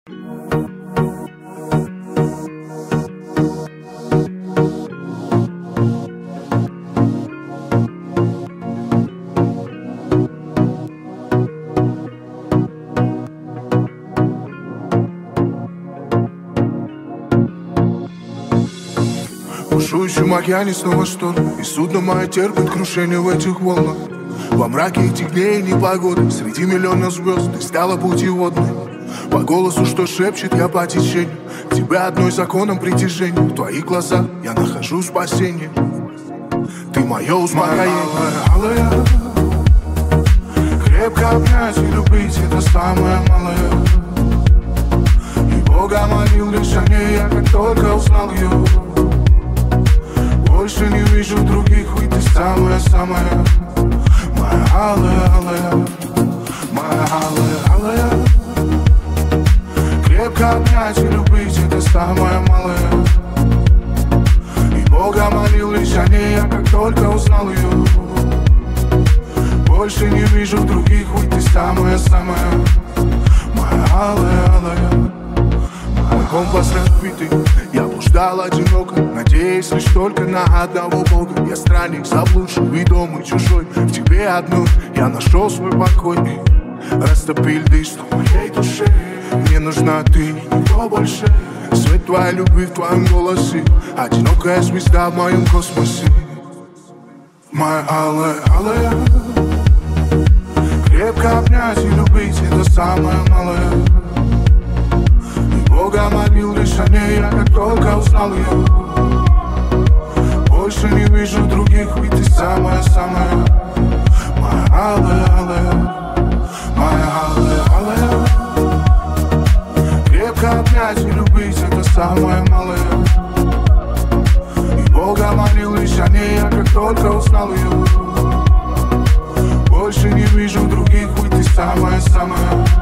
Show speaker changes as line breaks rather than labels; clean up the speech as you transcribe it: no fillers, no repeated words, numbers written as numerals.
В бушующем океане снова шторм, и судно мое терпит крушение в этих волнах. Во мраке этих дней непогоды, среди миллионов звезд ты стала путеводной. По голосу, что шепчет, я по течению, тебя одной законом притяжения. В твоих глазах я нахожу спасение, ты мое успокоение. Моя алая, крепко обнять и любить — это самое малое. И Бога молил лишь о ней, я как только узнал ее. Больше не вижу других, ведь ты самая-самая. Моя алая, алая, моя алая, алая. Крепко обнять и любить — это самое малое. И Бога молил лишь о ней, я как только узнал ее. Больше не вижу других, ведь ты самая-самая. Моя алая, алая. Мой компас разбитый, я блуждал одиноко, надеясь лишь только на одного Бога. Я странник, заблудший, ведомый, чужой. В тебе одной я нашел свой покой. Растопи льды, что в моей душе. Мне нужна ты, никто больше. Свет твоей любви в твоем голосе, одинокая звезда в моем космосе. Моя алая, алая. Крепко обнять и любить — это самое малое. Бога молил лишь о ней, я как только узнал ее. Больше не вижу других, ведь ты самая-самая. Моя алая, алая, моя алая, алая. Крепко обнять и любить — это самое малое. И Бога молил лишь о ней, я как только узнал ее. Больше не вижу других, ведь ты самая-самая.